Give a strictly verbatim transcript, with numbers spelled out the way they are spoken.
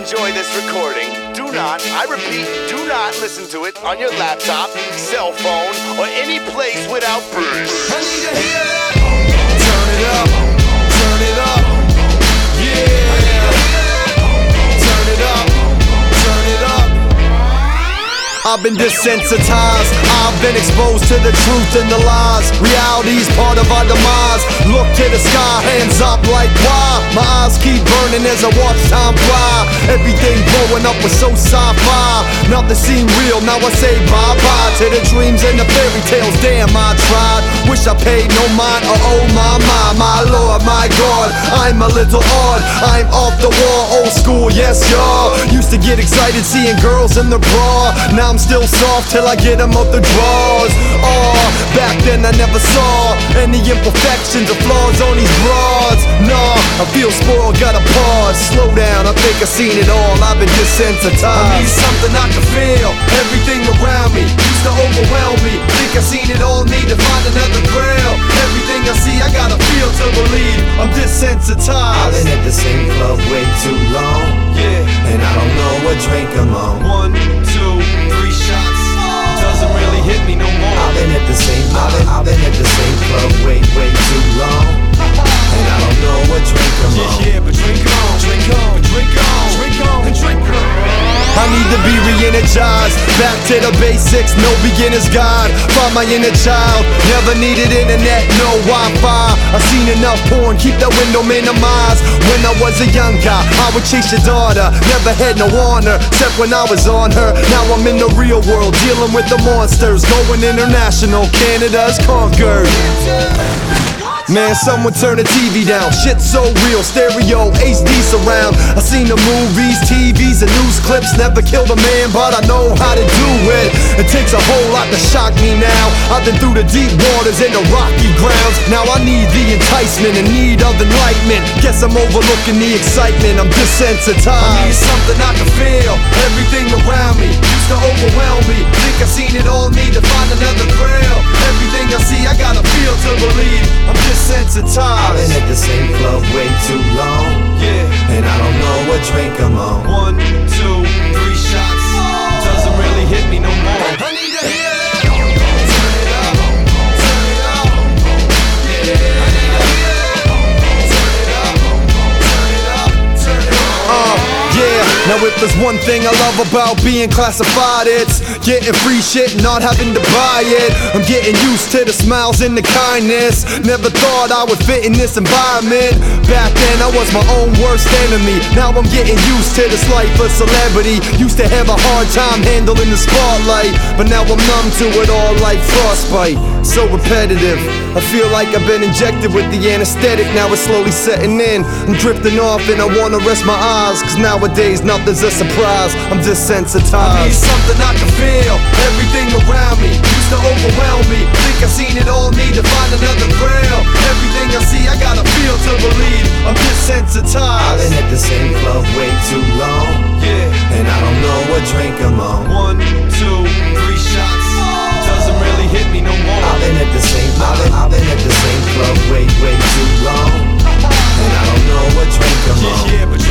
enjoy this recording, do not, I repeat, do not listen to it on your laptop, cell phone, or any place without bass. I need to hear that. Turn it up, turn it up, yeah. I need to hear that. Turn it up, turn it up. I've been desensitized, I've been exposed to the truth and the lies. Reality's part of our demise. Look to the sky, hands up like why? My eyes keep burning as I watch time fly. Everything blowing up was so sci-fi. Nothing seemed real, now I say bye-bye to the dreams and the fairy tales. Damn, I tried. Wish I paid no mind, or oh my, my, my Lord, my God. I'm a little odd, I'm off the wall, old school, yes y'all. Used to get excited seeing girls in the bra. Now I'm still soft till I get them out the drawers. Oh, back then I never saw any imperfections or flaws on these broads. Nah, I feel spoiled, gotta pause. Slow down, I think I've seen it all. I've been desensitized. I need something I can feel. Everything around me used to overwhelm me. Think I've seen it all, need to find another grail. Everything I see, I gotta feel to believe. I'm desensitized. I've been at the same club way too long, Yeah, and I don't know what drink I'm on. one, two, three shots. Doesn't really hit me no more. I've been at the same, I've been, I've been at the same club way, way too long, and I don't know what drink I'm Yeah, on. yeah, but drink on, drink on, drink on, drink on, and drink on. I need to be re-energized, back to the basics, no beginner's guide. Find my inner child, never needed internet, no Wi-Fi. I seen enough porn, keep that window minimized. When I was a young guy, I would chase your daughter, never had no honor, except when I was on her. Now I'm in the real world, dealing with the monsters, going international, Canada's conquered. Man, someone turn the T V down. Shit's so real, stereo, H D surround. I seen the movies, T Vs, and news clips. Never killed a man, but I know how to do it. It takes a whole lot to shock me now. I've been through the deep waters and the rocky grounds. Now I need the enticement and need of enlightenment. Guess I'm overlooking the excitement, I'm desensitized. I need something I can feel. Everything around me used to overwhelm me. Think I've seen it all, need to find another grail. Everything I see, I gotta feel to believe. I'm desensitized. I've been at the same club way too long, Yeah, and I don't know what drink I'm on. one, two, three shots. Doesn't really hit me no more. I need to hear that. Turn it up, turn it up. Yeah, I need to hear that. Turn it up, turn it up, turn it up. Uh, yeah, now if there's one thing I love about being classified, it's getting free shit and not having to buy it. I'm getting used to the smiles and the kindness. Never thought I would fit in this environment. Back then I was my own worst enemy. Now I'm getting used to this life of celebrity. Used to have a hard time handling the spotlight, but now I'm numb to it all like frostbite. So repetitive, I feel like I've been injected with the anesthetic. Now it's slowly setting in. I'm drifting off and I wanna rest my eyes, cause nowadays nothing's a surprise. I'm I need desensitized. something I can feel. Everything around me used to overwhelm me. Think I've seen it all, need to find another grail. Everything I see, I gotta feel to believe. I'm I've desensitized. been at the same club way too long, Yeah, and I don't know what drink I'm on. one, two, three shots. Doesn't really hit me no more. I've been at the same, I've been, I've been at the same club way, way too long, and I don't know what drink I'm Yeah, on. yeah, but